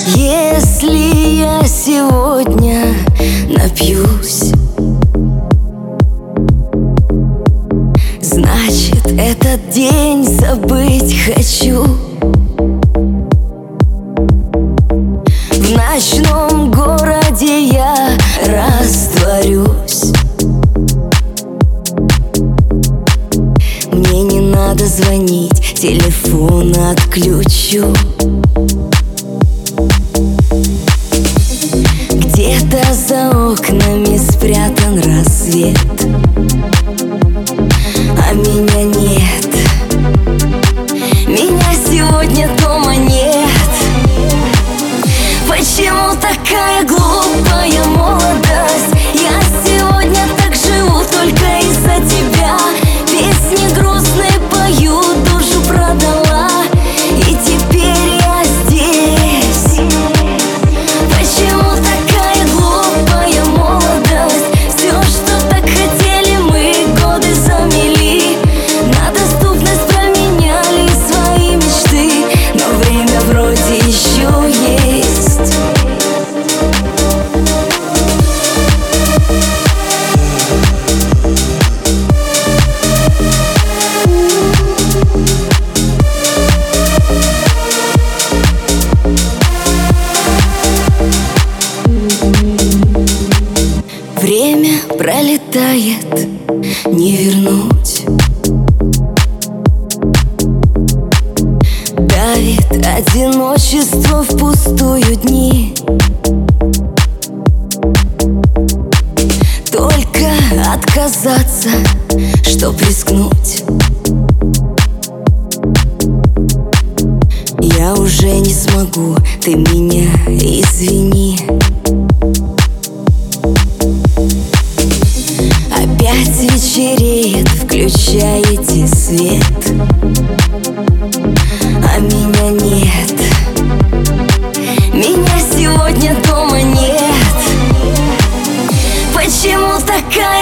Если я сегодня напьюсь, значит, этот день забыть хочу. В ночном городе я растворюсь. Мне не надо звонить, телефон отключу. Где-то за окнами спрятан рассвет, а меня нет. Меня сегодня дома нет. Почему такая глупая молодость? Я сегодня так живу только из-за тебя. Песни грустные пою, душу продала, и теперь я здесь. Почему такая глупая молодость? Все, что так хотели мы, годы замели. На доступность променяли свои мечты, но время вроде еще есть. Время пролетает, не вернуть. Давит одиночество впустую дни. Только отказаться, чтоб рискнуть. Я уже не смогу, ты меня извини. Опять вечереет, включаете свет, а меня нет. Меня сегодня дома нет. Почему такая